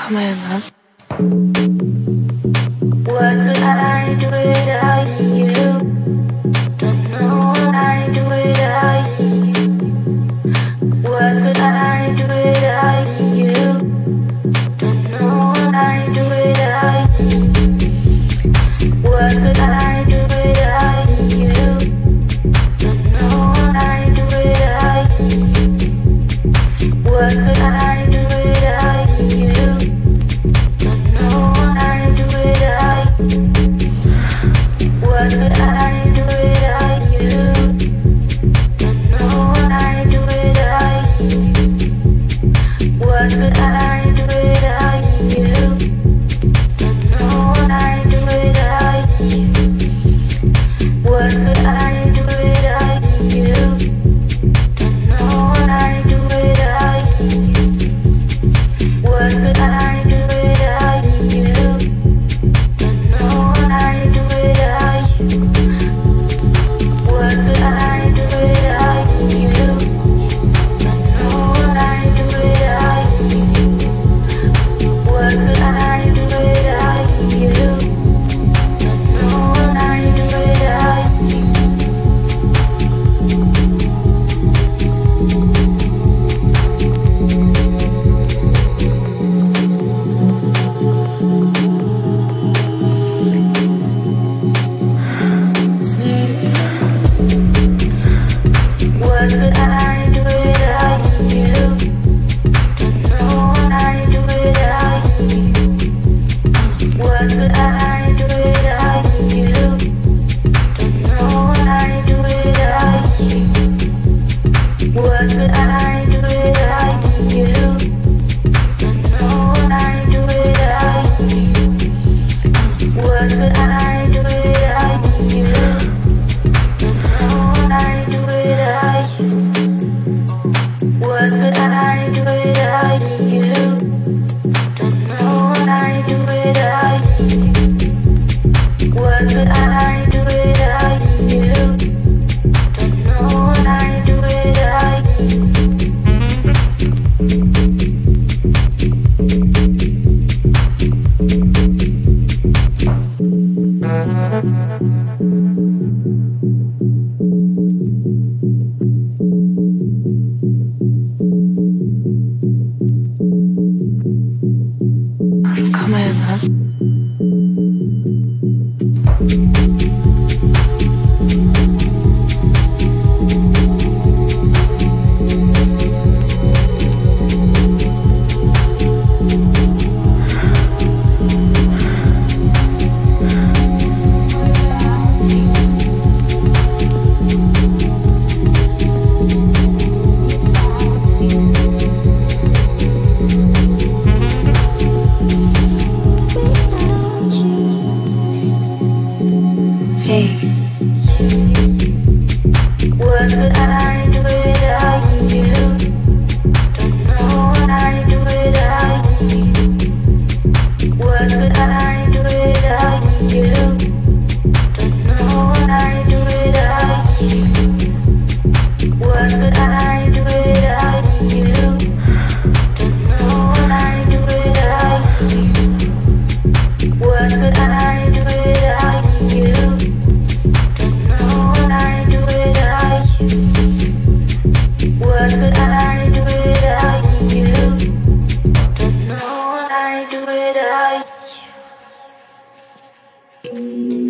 Come on, love. What would I do without you? Don't know what I do without you. What would I do without you? Don't know what I do without you. What would I do without you? Don't know what I do without you. What would I do without you? Don't know what I do without you. What would I do without you? Don't know what I do without you. What would I do without you? Don't know what I do without you. What would I do without you? Don't know what I do without you. What would I do without you? Don't know what I do without you. What would I do without you? Don't know what I do without you. What would I do without you? Don't know what I do without you. What would I do without you? Don't know what I do without you. What would I do without you? Don't know what I do without you. What would I do without you? Don't know what I do without you. What would I do without you? Don't know what I do without you. What would I do without you? Don't know what I do without you. What would I do without you? Don't know what I do without you. Come on, love. Hey. What would I do without you? Don't know what I do without you. What would I do without you? Don't know what I do without you. What would I do without you? Don't know what I do without you. What would I do without you? Don't know what I do without you. What would I do without you? Don't know what I do without you.